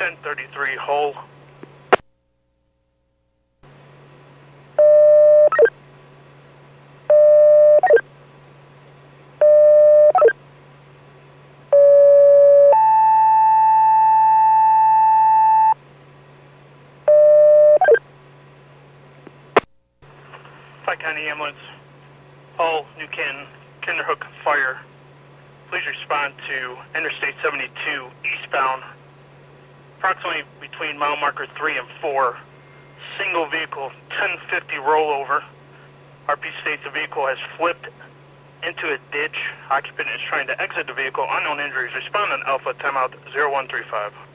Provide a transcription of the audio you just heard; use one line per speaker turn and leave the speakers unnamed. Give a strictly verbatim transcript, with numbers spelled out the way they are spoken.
ten thirty-three Hull. Pike County Ambulance, Hull, New Canton, Kinderhook Fire. Please respond to Interstate seventy-two eastbound, approximately between mile marker three and four. Single vehicle, ten fifty rollover. R P states the vehicle has flipped into a ditch. Occupant is trying to exit the vehicle. Unknown injuries. Respond on Alpha, timeout zero one three five.